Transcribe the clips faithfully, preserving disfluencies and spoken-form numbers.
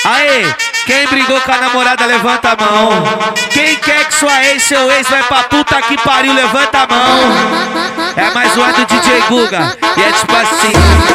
Aê, quem brigou com a namorada, levanta a mão. Quem quer que sua ex, seu ex vai pra puta que pariu, levanta a mão. É mais uma do D J Guga. E é tipo assim.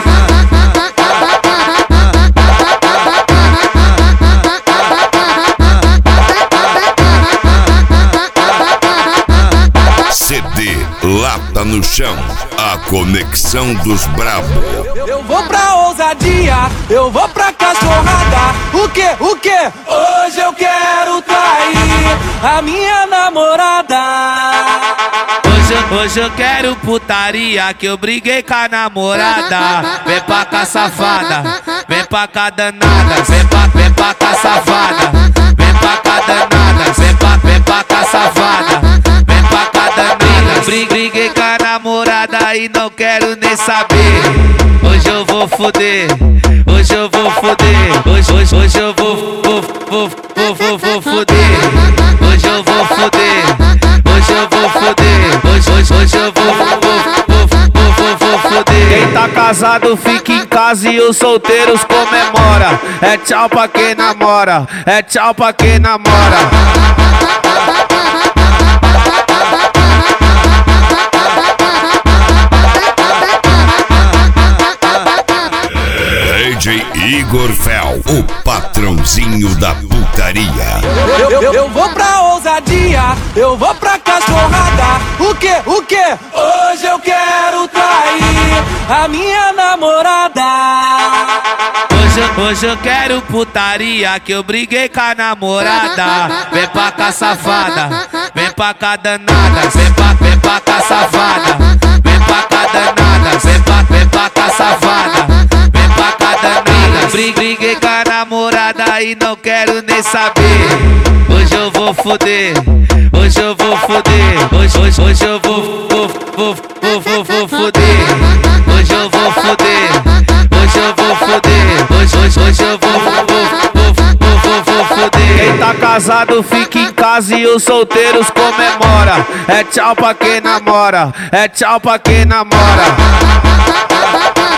C D Lata no Chão, a conexão dos bravos. Eu, eu vou pra ousadia, eu vou pra cachorrada. O que, o que? Hoje eu quero trair a minha namorada. Hoje, hoje eu quero putaria, que eu briguei com a namorada. Vem pra cá safada, vem pra cá danada. Vem pra, vem pra cá safada, vem pra cá danada. Vem pra, vem pra cá safada, vem pra cá danada. Briguei com a namorada e não quero nem saber. Hoje eu vou foder, hoje eu vou foder. Hoje, hoje, hoje eu vou, vou, vou, vou, vou, vou foder. Hoje eu vou foder, hoje eu vou foder. Hoje, hoje, hoje eu vou, vou, vou, vou, vou, vou foder. Quem tá casado fica em casa e os solteiros comemora. É tchau pra quem namora, é tchau pra quem namora. D J Igor Fel, o patrãozinho da putaria. Eu, eu, eu, eu vou pra ousadia, eu vou pra cachorrada. O que, o que? Hoje eu quero trair a minha namorada. Hoje, hoje eu quero putaria, que eu briguei com a namorada. Vem pra cá safada, vem pra cá danada. Vem pra, vem pra cá safada, vem pra cá danada. Vem pra, vem pra cá safada, vem pra cá danada. Briguei com a namorada e não quero nem saber. Hoje eu vou foder, hoje eu vou foder. Hoje, hoje, hoje eu vou, vou, vou, vou, vou, vou foder. Hoje eu vou foder, hoje eu vou foder. Hoje, hoje, hoje eu vou, vou, vou, vou, vou, vou foder. Quem tá casado fica em casa e os solteiros comemora. É tchau pra quem namora, é tchau pra quem namora.